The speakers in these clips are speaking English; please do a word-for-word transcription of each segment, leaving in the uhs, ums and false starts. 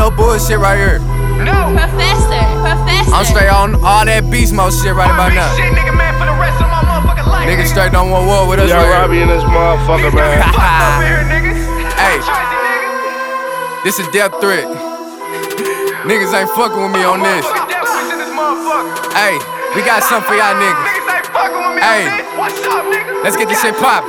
no bullshit right here. No. Professor, professor. I'm straight on all that beast mode shit right about now. Shit, nigga, man, for the rest of my motherfucking life. Niggas straight don't want war with us Y'all right Robbie here. in this motherfucker, man. Hey, this is death threat. Niggas ain't fucking with me on this. Hey, we got something for y'all niggas. Hey, let's get this shit poppin'.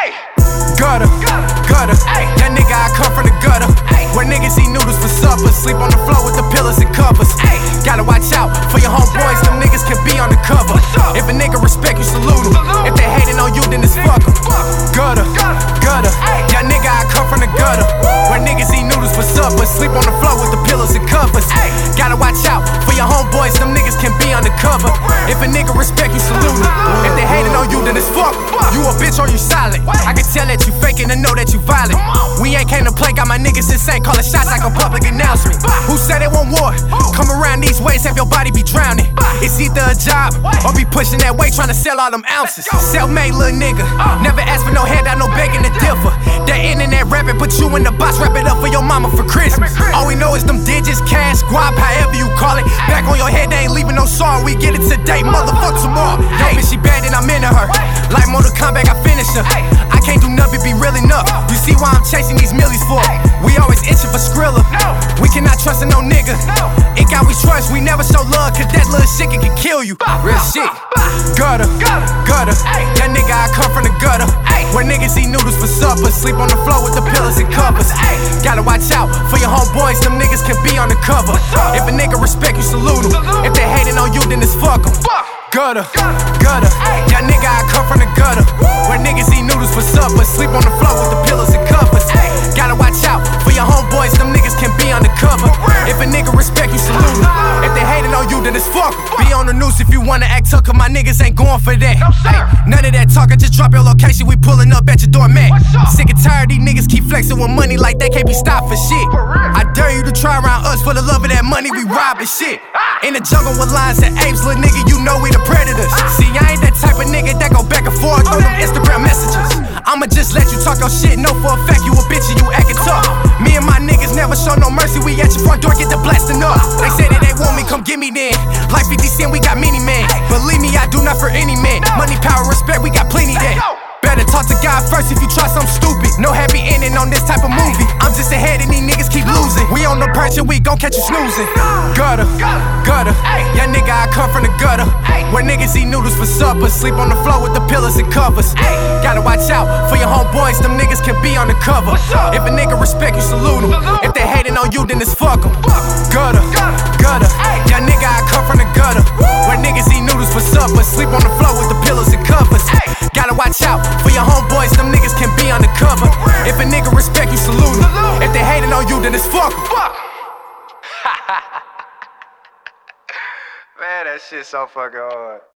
Gutter, gutter, young nigga, I come from the gutter. Where niggas eat noodles for supper, sleep on the floor with the pillows and covers. Gotta watch out for your homeboys, them niggas can be on the cover. If a nigga respect you, salute him. If they hating on you, then it's fuck em. Gutter, gutter, young nigga, I come from the gutter. Where niggas eat noodles for supper, sleep on the floor with the pillows and covers. Gotta watch out for your homeboys, them niggas can be on the cover. If a nigga respect you, salute him. If they hating on you, then it's fuck em. You a bitch or you solid. I can tell that you faking and know that you violent. We ain't came to play, got my niggas insane, calling shots like a public announcement. Who said they want war? Come around these ways, have your body be drowning. It's either a job or be pushing that weight, trying to sell all them ounces. Self-made little nigga, never ask for no handout, no begging to differ. That internet rapping, put you in the box, wrap it up for your mama for Christmas. All we know is them digits, cash, guap, however you call it. Back on your head, they ain't leaving no song. We get it today, motherfuck tomorrow. Yo, bitch, she bad and I'm into her. Like Mortal Kombat, I finish her. I can't do nothing, be real enough. You see why I'm chasing these millies for? We always itching for Skrilla. We cannot trust in no nigga. It got we trust, we never show love, cause that little shit can, can kill you. Real shit. Gutter, gutter. Young nigga, I come from the gutter. Where niggas eat noodles for supper, sleep on the floor with the pillows and covers. Gotta watch out for your homeboys, them niggas can be on the cover. If a nigga respect you, salute him. If they hating on you, then it's fuck em. Gutter, gutter, young nigga, I come from the gutter. Where niggas eat noodles for supper, sleep on the floor with the pillows and covers. Gotta watch out for your homeboys, them niggas can be on the cover. If a nigga respect you, salute him. If they hating on you, then it's fuck em. Be on the news if you wanna act tough, cause my niggas ain't going for that. Ay, none of that talk, I just drop your location, we pulling up at your door, man. Sick and tired, these niggas keep flexing with money like they can't be stopped for shit. I dare you to try around us for the love of that money, we robbing shit. In the jungle with lions and apes, little nigga, you know we the predators. See, I ain't that type of nigga that go back and forth on them Instagram messages. I'ma just let you talk your shit, know for a fact you a bitch and you acting tough. Me and my niggas never show no mercy, we at your front door, get the blasting up. They say that they want me, come get me then. Like fifty cent, we got many men. Believe me, I do not for any man. Money, power, respect, we got plenty that. Better talk to God first if you try something stupid. No happy ending on this type of movie. I'm just ahead and these niggas keep losing. We on the perch and we gon' catch you snoozing. Gutter, gutter, young nigga, I come from the gutter. Where niggas eat noodles for supper, sleep on the floor with the pillows and covers. Gotta watch out for your homeboys, them niggas can be on the cover. If a nigga respect you, salute him. If they hating on you, then it's fuck em. Gutter, gutter, young nigga, I come from the gutter. Where niggas eat noodles for supper, sleep on the floor with the pillows and covers. Gotta watch out for your homeboys, them niggas can be on the cover. If a nigga respect you, salute him. If they hating on you, then it's fuck em. Man, that shit so fucking hard.